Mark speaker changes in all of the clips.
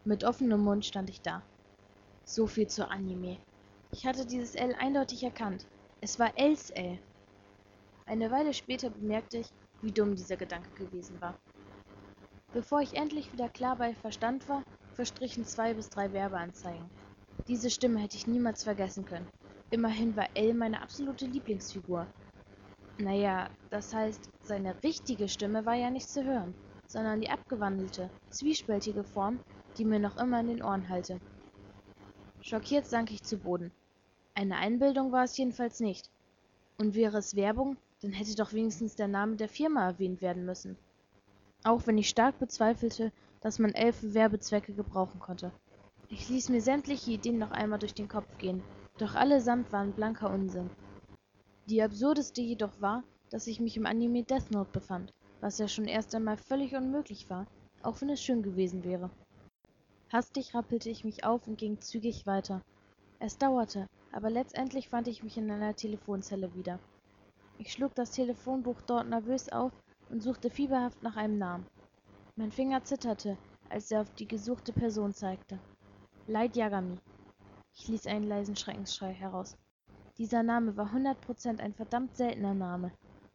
Speaker 1: Mit offenem Mund stand ich da. So viel zu Anime. Ich hatte dieses L eindeutig erkannt. Es war Els L. Eine Weile später bemerkte ich, wie dumm dieser Gedanke gewesen war. Bevor ich endlich wieder klar bei Verstand war, verstrichen 2 bis 3 Werbeanzeigen. Diese Stimme hätte ich niemals vergessen können. Immerhin war L meine absolute Lieblingsfigur. Naja, das heißt, seine richtige Stimme war ja nicht zu hören, sondern die abgewandelte, zwiespältige Form, die mir noch immer in den Ohren hallte. Schockiert sank ich zu Boden. Eine Einbildung war es jedenfalls nicht. Und wäre es Werbung, dann hätte doch wenigstens der Name der Firma erwähnt werden müssen. Auch wenn ich stark bezweifelte, dass man L für Werbezwecke gebrauchen konnte. Ich ließ mir sämtliche Ideen noch einmal durch den Kopf gehen, doch allesamt waren blanker Unsinn. Die absurdeste jedoch war, dass ich mich im Anime Death Note befand, was ja schon erst einmal völlig unmöglich war, auch wenn es schön gewesen wäre. Hastig rappelte ich mich auf und ging zügig weiter. Es dauerte, aber letztendlich fand ich mich in einer Telefonzelle wieder. Ich schlug das Telefonbuch dort nervös auf und suchte fieberhaft nach einem Namen. Mein Finger zitterte, als er auf die gesuchte Person zeigte. Light Yagami. Ich ließ einen leisen Schreckensschrei heraus. Dieser Name war 100% ein verdammt seltener Name.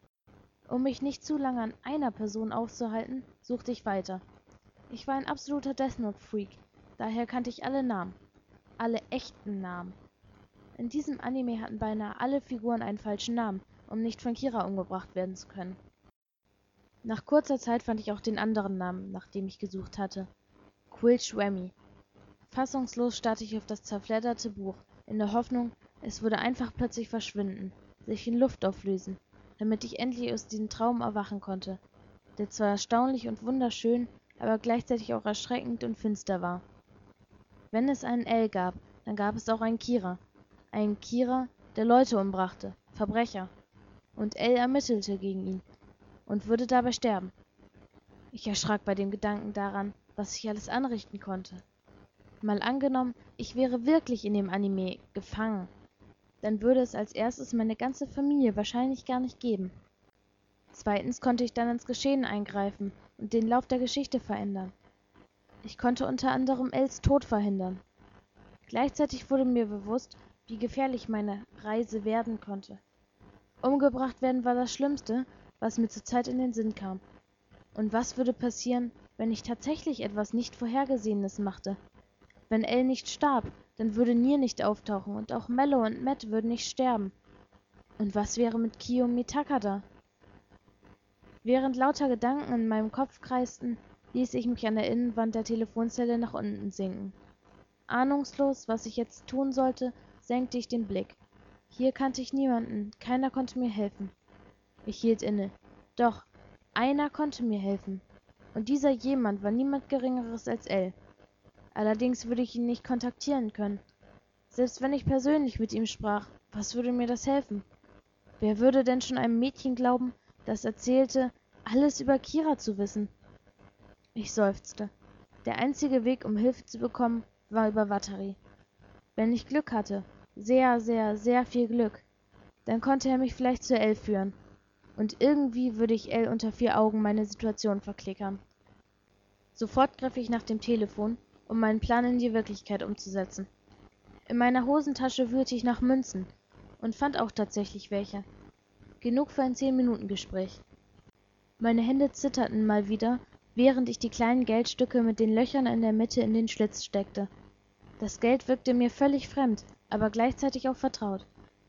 Speaker 1: Um mich nicht zu lange an einer Person aufzuhalten, suchte ich weiter. Ich war ein absoluter Death Note-Freak, daher kannte ich alle Namen. Alle echten Namen. In diesem Anime hatten beinahe alle Figuren einen falschen Namen, um nicht von Kira umgebracht werden zu können. Nach kurzer Zeit fand ich auch den anderen Namen, nach dem ich gesucht hatte. Quill Schwemmy. Fassungslos starrte ich auf das zerfledderte Buch, in der Hoffnung, es würde einfach plötzlich verschwinden, sich in Luft auflösen, damit ich endlich aus diesem Traum erwachen konnte, der zwar erstaunlich und wunderschön, aber gleichzeitig auch erschreckend und finster war. Wenn es einen L gab, dann gab es auch einen Kira, der Leute umbrachte, Verbrecher, und L ermittelte gegen ihn und würde dabei sterben. Ich erschrak bei dem Gedanken daran, was ich alles anrichten konnte. Mal angenommen, ich wäre wirklich in dem Anime gefangen, dann würde es als erstes meine ganze Familie wahrscheinlich gar nicht geben. Zweitens konnte ich dann ins Geschehen eingreifen und den Lauf der Geschichte verändern. Ich konnte unter anderem Els Tod verhindern. Gleichzeitig wurde mir bewusst, wie gefährlich meine Reise werden konnte. Umgebracht werden war das Schlimmste, was mir zurzeit in den Sinn kam. Und was würde passieren, wenn ich tatsächlich etwas nicht Vorhergesehenes machte? Wenn Elle nicht starb, dann würde Nier nicht auftauchen und auch Mello und Matt würden nicht sterben. Und was wäre mit Kiyomi Takada? Während lauter Gedanken in meinem Kopf kreisten, ließ ich mich an der Innenwand der Telefonzelle nach unten sinken. Ahnungslos, was ich jetzt tun sollte, senkte ich den Blick. Hier kannte ich niemanden, keiner konnte mir helfen. Ich hielt inne. Doch, einer konnte mir helfen. Und dieser jemand war niemand Geringeres als Elle. Allerdings würde ich ihn nicht kontaktieren können. Selbst wenn ich persönlich mit ihm sprach, was würde mir das helfen? Wer würde denn schon einem Mädchen glauben, das erzählte, alles über Kira zu wissen? Ich seufzte. Der einzige Weg, um Hilfe zu bekommen, war über Watari. Wenn ich Glück hatte, sehr, sehr, sehr viel Glück, dann konnte er mich vielleicht zu Elle führen. Und irgendwie würde ich Elle unter 4 Augen meine Situation verklickern. Sofort griff ich nach dem Telefon, um meinen Plan in die Wirklichkeit umzusetzen. In meiner Hosentasche wühlte ich nach Münzen und fand auch tatsächlich welche. Genug für ein 10-Minuten-Gespräch. Meine Hände zitterten mal wieder, während ich die kleinen Geldstücke mit den Löchern in der Mitte in den Schlitz steckte. Das Geld wirkte mir völlig fremd, aber gleichzeitig auch vertraut.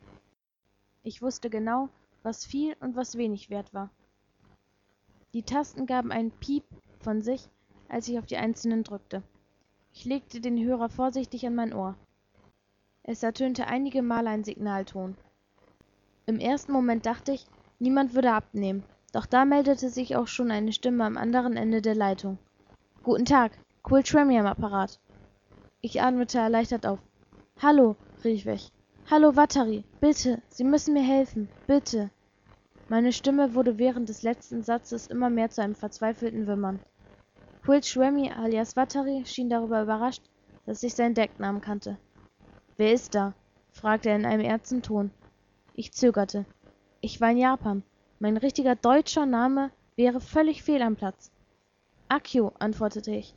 Speaker 1: Ich wusste genau, was viel und was wenig wert war. Die Tasten gaben einen Piep von sich, als ich auf die einzelnen drückte. Ich legte den Hörer vorsichtig an mein Ohr. Es ertönte einige Male ein Signalton. Im ersten Moment dachte ich, niemand würde abnehmen, doch da meldete sich auch schon eine Stimme am anderen Ende der Leitung. »Guten Tag, Quill Schwemmy am Apparat.« Ich atmete erleichtert auf. »Hallo«, rief ich. »Hallo, Watari, bitte, Sie müssen mir helfen, bitte.« Meine Stimme wurde während des letzten Satzes immer mehr zu einem verzweifelten Wimmern. Quill Schwemmy alias Watari schien darüber überrascht, dass ich seinen Decknamen kannte. »Wer ist da?« fragte er in einem ernsten Ton. Ich zögerte. Ich war in Japan. Mein richtiger deutscher Name wäre völlig fehl am Platz. »Akio«, antwortete ich.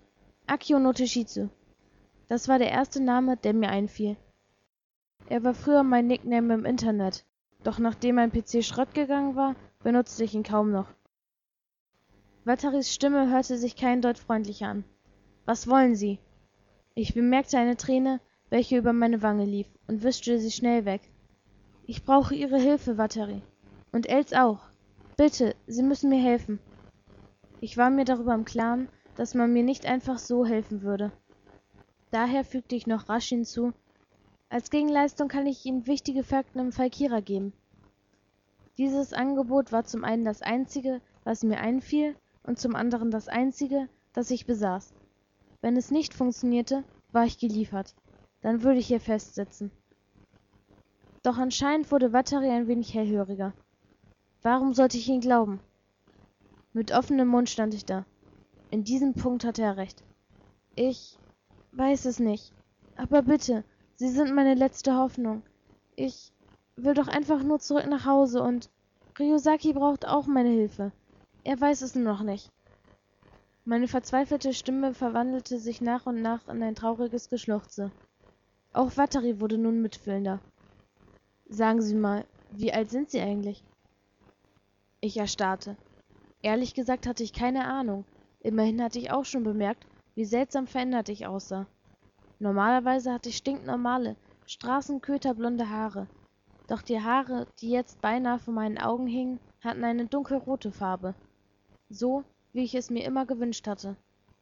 Speaker 1: Akio no Toshizu. Das war der erste Name, der mir einfiel. Er war früher mein Nickname im Internet, doch nachdem mein PC Schrott gegangen war, benutzte ich ihn kaum noch. Wataris Stimme hörte sich kein Deut freundlicher an. Was wollen Sie? Ich bemerkte eine Träne, welche über meine Wange lief, und wischte sie schnell weg. Ich brauche Ihre Hilfe, Watari. Und Els auch. Bitte, Sie müssen mir helfen. Ich war mir darüber im Klaren, dass man mir nicht einfach so helfen würde. Daher fügte ich noch rasch hinzu, als Gegenleistung kann ich Ihnen wichtige Fakten im Fall Kira geben. Dieses Angebot war zum einen das einzige, was mir einfiel, und zum anderen das einzige, das ich besaß. Wenn es nicht funktionierte, war ich geliefert. Dann würde ich hier festsitzen. Doch anscheinend wurde Watari ein wenig hellhöriger. Warum sollte ich ihn glauben? Mit offenem Mund stand ich da. In diesem Punkt hatte er recht. Ich weiß es nicht. Aber bitte, Sie sind meine letzte Hoffnung. Ich will doch einfach nur zurück nach Hause und Ryosaki braucht auch meine Hilfe. Er weiß es nur noch nicht. Meine verzweifelte Stimme verwandelte sich nach und nach in ein trauriges Geschluchze. Auch Watari wurde nun mitfühlender. Sagen Sie mal, wie alt sind Sie eigentlich? Ich erstarrte. Ehrlich gesagt hatte ich keine Ahnung. Immerhin hatte ich auch schon bemerkt, wie seltsam verändert ich aussah. Normalerweise hatte ich stinknormale, straßenköterblonde Haare. Doch die Haare, die jetzt beinahe vor meinen Augen hingen, hatten eine dunkelrote Farbe. So, wie ich es mir immer gewünscht hatte.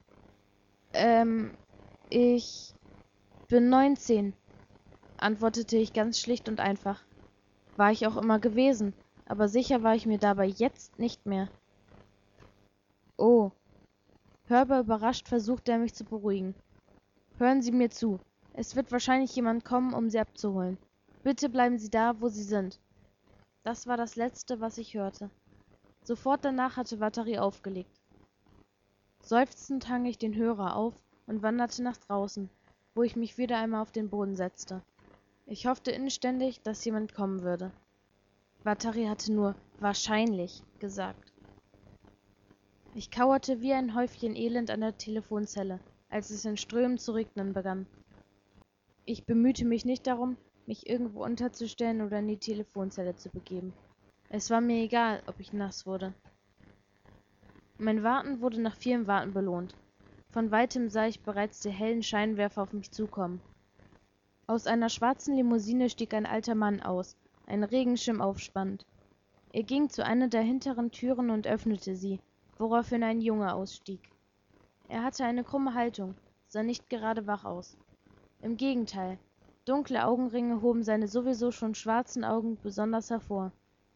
Speaker 1: Ich bin 19, antwortete ich ganz schlicht und einfach. War ich auch immer gewesen, aber sicher war ich mir dabei jetzt nicht mehr. Oh, hörbar überrascht versuchte er mich zu beruhigen. Hören Sie mir zu. Es wird wahrscheinlich jemand kommen, um Sie abzuholen. Bitte bleiben Sie da, wo Sie sind. Das war das Letzte, was ich hörte. Sofort danach hatte Watari aufgelegt. Seufzend hang ich den Hörer auf und wanderte nach draußen, wo ich mich wieder einmal auf den Boden setzte. Ich hoffte inständig, dass jemand kommen würde. Watari hatte nur wahrscheinlich gesagt. Ich kauerte wie ein Häufchen Elend an der Telefonzelle, als es in Strömen zu regnen begann. Ich bemühte mich nicht darum, mich irgendwo unterzustellen oder in die Telefonzelle zu begeben. Es war mir egal, ob ich nass wurde. Mein Warten wurde nach vielem Warten belohnt. Von weitem sah ich bereits die hellen Scheinwerfer auf mich zukommen. Aus einer schwarzen Limousine stieg ein alter Mann aus, einen Regenschirm aufspannend. Er ging zu einer der hinteren Türen und öffnete sie, woraufhin ein Junge ausstieg. Er hatte eine krumme Haltung, sah nicht gerade wach aus. Im Gegenteil, dunkle Augenringe hoben seine sowieso schon schwarzen Augen besonders hervor.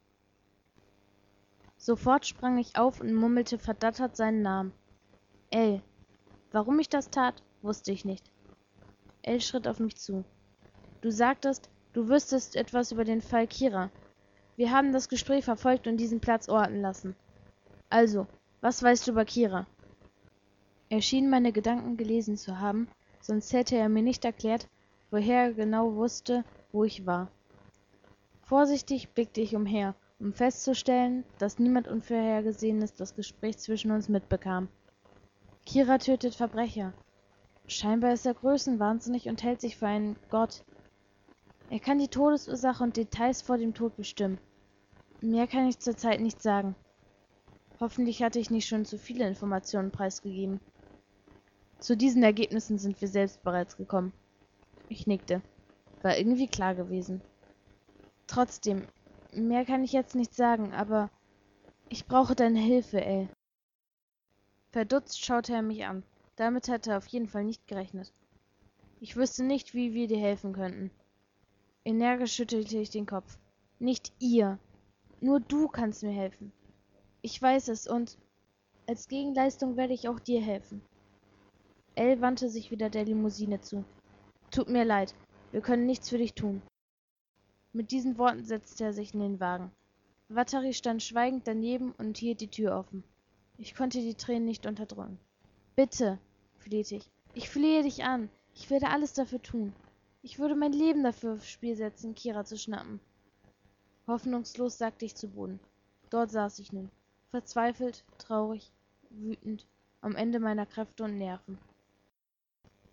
Speaker 1: Sofort sprang ich auf und murmelte verdattert seinen Namen. El. Warum ich das tat, wusste ich nicht. El schritt auf mich zu. Du sagtest, du wüsstest etwas über den Fall Kira. Wir haben das Gespräch verfolgt und diesen Platz orten lassen. Also, was weißt du über Kira? Er schien meine Gedanken gelesen zu haben, sonst hätte er mir nicht erklärt, woher er genau wusste, wo ich war. Vorsichtig blickte ich umher, um festzustellen, dass niemand Unvorhergesehenes das Gespräch zwischen uns mitbekam. Kira tötet Verbrecher. Scheinbar ist er größenwahnsinnig und hält sich für einen Gott. Er kann die Todesursache und Details vor dem Tod bestimmen. Mehr kann ich zurzeit nicht sagen. Hoffentlich hatte ich nicht schon zu viele Informationen preisgegeben. Zu diesen Ergebnissen sind wir selbst bereits gekommen. Ich nickte. War irgendwie klar gewesen. Trotzdem, mehr kann ich jetzt nicht sagen, aber ich brauche deine Hilfe, El. Verdutzt schaute er mich an. Damit hatte er auf jeden Fall nicht gerechnet. Ich wüsste nicht, wie wir dir helfen könnten. Energisch schüttelte ich den Kopf. Nicht ihr. Nur du kannst mir helfen. Ich weiß es und als Gegenleistung werde ich auch dir helfen. El wandte sich wieder der Limousine zu. Tut mir leid, wir können nichts für dich tun. Mit diesen Worten setzte er sich in den Wagen. Watari stand schweigend daneben und hielt die Tür offen. Ich konnte die Tränen nicht unterdrücken. Bitte, flehte ich. Ich flehe dich an. Ich werde alles dafür tun. Ich würde mein Leben dafür aufs Spiel setzen, Kira zu schnappen. Hoffnungslos sackte ich zu Boden. Dort saß ich nun, verzweifelt, traurig, wütend, am Ende meiner Kräfte und Nerven.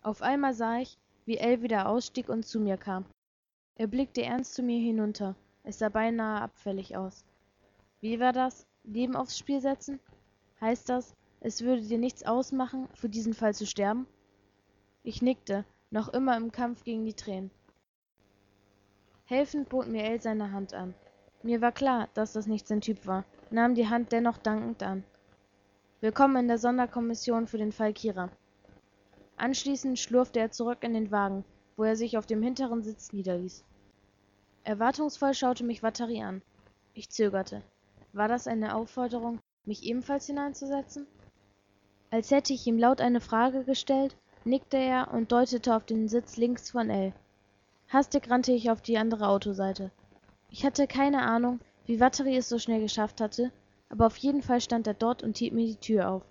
Speaker 1: Auf einmal sah ich, wie El wieder ausstieg und zu mir kam. Er blickte ernst zu mir hinunter. Es sah beinahe abfällig aus. Wie war das? Leben aufs Spiel setzen? Heißt das, es würde dir nichts ausmachen, für diesen Fall zu sterben? Ich nickte, noch immer im Kampf gegen die Tränen. Helfend bot mir El seine Hand an. Mir war klar, dass das nicht sein Typ war, nahm die Hand dennoch dankend an. Willkommen in der Sonderkommission für den Fall Kira. Anschließend schlurfte er zurück in den Wagen, wo er sich auf dem hinteren Sitz niederließ. Erwartungsvoll schaute mich Vatari an. Ich zögerte. War das eine Aufforderung, mich ebenfalls hineinzusetzen? Als hätte ich ihm laut eine Frage gestellt, nickte er und deutete auf den Sitz links von El. Hastig rannte ich auf die andere Autoseite. Ich hatte keine Ahnung, wie Vatari es so schnell geschafft hatte, aber auf jeden Fall stand er dort und hielt mir die Tür auf.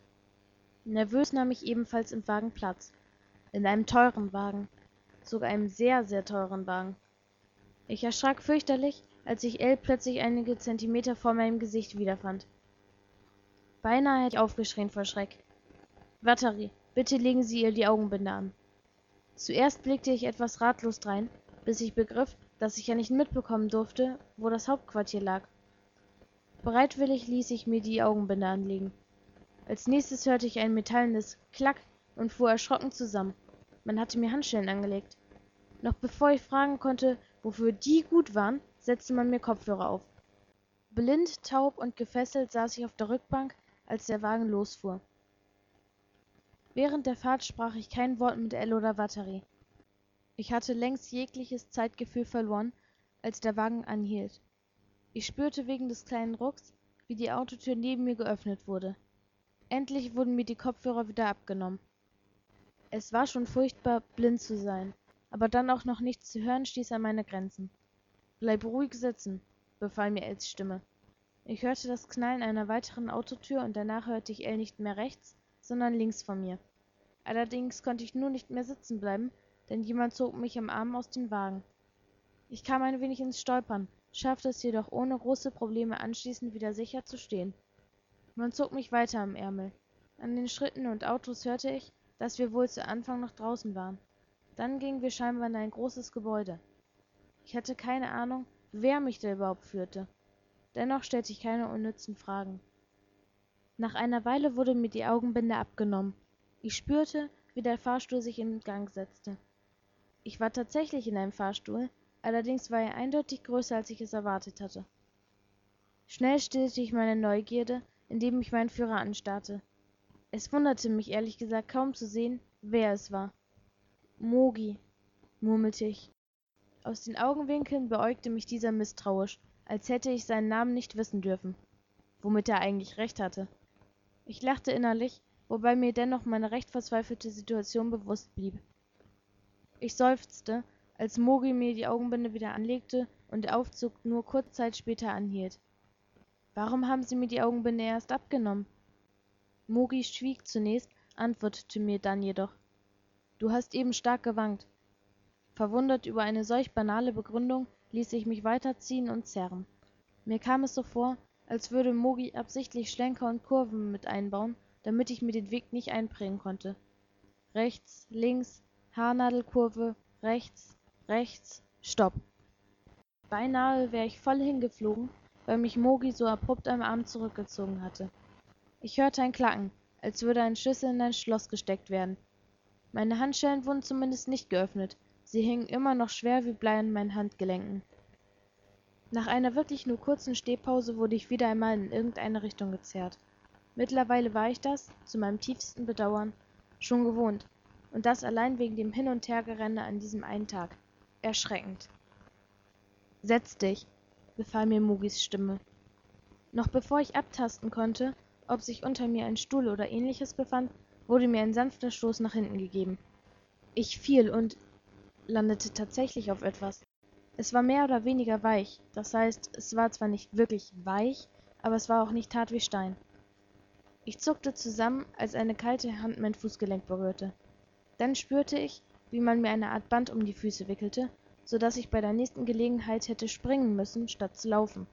Speaker 1: Nervös nahm ich ebenfalls im Wagen Platz. In einem teuren Wagen. Sogar einem sehr, sehr teuren Wagen. Ich erschrak fürchterlich, als ich El plötzlich einige Zentimeter vor meinem Gesicht wiederfand. Beinahe hätte ich aufgeschrien vor Schreck. »Vatari, bitte legen Sie ihr die Augenbinde an.« Zuerst blickte ich etwas ratlos drein, bis ich begriff, dass ich ja nicht mitbekommen durfte, wo das Hauptquartier lag. Bereitwillig ließ ich mir die Augenbinde anlegen. Als nächstes hörte ich ein metallenes Klack und fuhr erschrocken zusammen. Man hatte mir Handschellen angelegt. Noch bevor ich fragen konnte, wofür die gut waren, setzte man mir Kopfhörer auf. Blind, taub und gefesselt saß ich auf der Rückbank, als der Wagen losfuhr. Während der Fahrt sprach ich kein Wort mit El oder Vatari. Ich hatte längst jegliches Zeitgefühl verloren, als der Wagen anhielt. Ich spürte wegen des kleinen Rucks, wie die Autotür neben mir geöffnet wurde. Endlich wurden mir die Kopfhörer wieder abgenommen. Es war schon furchtbar, blind zu sein, aber dann auch noch nichts zu hören stieß an meine Grenzen. »Bleib ruhig sitzen«, befahl mir Els Stimme. Ich hörte das Knallen einer weiteren Autotür und danach hörte ich El nicht mehr rechts, sondern links von mir. Allerdings konnte ich nun nicht mehr sitzen bleiben, denn jemand zog mich am Arm aus dem Wagen. Ich kam ein wenig ins Stolpern, schaffte es jedoch ohne große Probleme anschließend wieder sicher zu stehen. Man zog mich weiter am Ärmel. An den Schritten und Autos hörte ich, dass wir wohl zu Anfang noch draußen waren. Dann gingen wir scheinbar in ein großes Gebäude. Ich hatte keine Ahnung, wer mich da überhaupt führte. Dennoch stellte ich keine unnützen Fragen. Nach einer Weile wurde mir die Augenbinde abgenommen. Ich spürte, wie der Fahrstuhl sich in Gang setzte. Ich war tatsächlich in einem Fahrstuhl, allerdings war er eindeutig größer, als ich es erwartet hatte. Schnell stillte ich meine Neugierde, indem ich meinen Führer anstarrte. Es wunderte mich ehrlich gesagt kaum zu sehen, wer es war. »Mogi«, murmelte ich. Aus den Augenwinkeln beäugte mich dieser misstrauisch, als hätte ich seinen Namen nicht wissen dürfen. Womit er eigentlich recht hatte. Ich lachte innerlich, wobei mir dennoch meine recht verzweifelte Situation bewusst blieb. Ich seufzte, als Mogi mir die Augenbinde wieder anlegte und der Aufzug nur kurze Zeit später anhielt. »Warum haben Sie mir die Augenbinde erst abgenommen?« Mogi schwieg zunächst, antwortete mir dann jedoch. »Du hast eben stark gewankt.« Verwundert über eine solch banale Begründung ließ ich mich weiterziehen und zerren. Mir kam es so vor, als würde Mogi absichtlich Schlenker und Kurven mit einbauen, damit ich mir den Weg nicht einprägen konnte. Rechts, links, Haarnadelkurve, rechts, Stopp. Beinahe wäre ich voll hingeflogen, weil mich Mogi so abrupt am Arm zurückgezogen hatte. Ich hörte ein Klacken, als würde ein Schlüssel in ein Schloss gesteckt werden. Meine Handschellen wurden zumindest nicht geöffnet, sie hingen immer noch schwer wie Blei an meinen Handgelenken. Nach einer wirklich nur kurzen Stehpause wurde ich wieder einmal in irgendeine Richtung gezerrt. Mittlerweile war ich das, zu meinem tiefsten Bedauern, schon gewohnt, und das allein wegen dem Hin- und Hergerenne an diesem einen Tag. Erschreckend. »Setz dich«, befahl mir Mogis Stimme. Noch bevor ich abtasten konnte, ob sich unter mir ein Stuhl oder ähnliches befand, wurde mir ein sanfter Stoß nach hinten gegeben. Ich fiel und landete tatsächlich auf etwas. Es war mehr oder weniger weich, das heißt, es war zwar nicht wirklich weich, aber es war auch nicht hart wie Stein. Ich zuckte zusammen, als eine kalte Hand mein Fußgelenk berührte. Dann spürte ich, wie man mir eine Art Band um die Füße wickelte, so dass ich bei der nächsten Gelegenheit hätte springen müssen, statt zu laufen.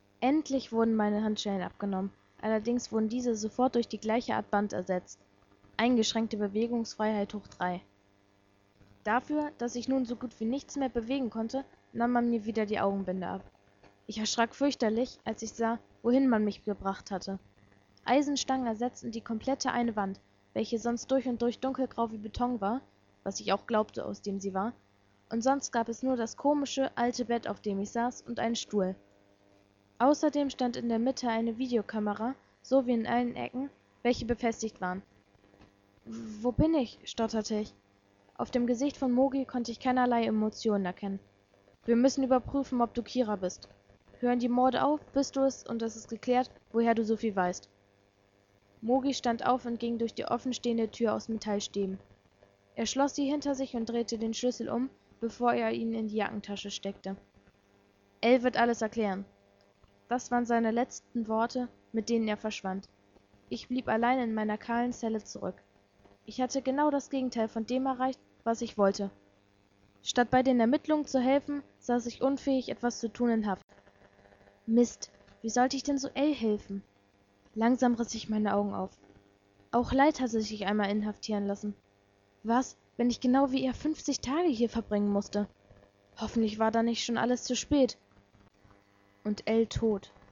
Speaker 1: Endlich wurden meine Handschellen abgenommen, allerdings wurden diese sofort durch die gleiche Art Band ersetzt. Eingeschränkte Bewegungsfreiheit hoch 3. Dafür, dass ich nun so gut wie nichts mehr bewegen konnte, nahm man mir wieder die Augenbinde ab. Ich erschrak fürchterlich, als ich sah, wohin man mich gebracht hatte. Eisenstangen ersetzten die komplette eine Wand, welche sonst durch und durch dunkelgrau wie Beton war, was ich auch glaubte, aus dem sie war, und sonst gab es nur das komische, alte Bett, auf dem ich saß, und einen Stuhl. Außerdem stand in der Mitte eine Videokamera, so wie in allen Ecken, welche befestigt waren. »Wo bin ich?« stotterte ich. Auf dem Gesicht von Mogi konnte ich keinerlei Emotionen erkennen. »Wir müssen überprüfen, ob du Kira bist. Hören die Morde auf, bist du es, und es ist geklärt, woher du so viel weißt.« Mogi stand auf und ging durch die offenstehende Tür aus Metallstäben. Er schloss sie hinter sich und drehte den Schlüssel um, bevor er ihn in die Jackentasche steckte. »El wird alles erklären.« Das waren seine letzten Worte, mit denen er verschwand. Ich blieb allein in meiner kahlen Zelle zurück. Ich hatte genau das Gegenteil von dem erreicht, was ich wollte. Statt bei den Ermittlungen zu helfen, saß ich unfähig, etwas zu tun in Haft. Mist, wie sollte ich denn so El helfen? Langsam riss ich meine Augen auf. Auch Leid hatte sich einmal inhaftieren lassen. Was, wenn ich genau wie er 50 Tage hier verbringen musste? Hoffentlich war da nicht schon alles zu spät. Und El tot.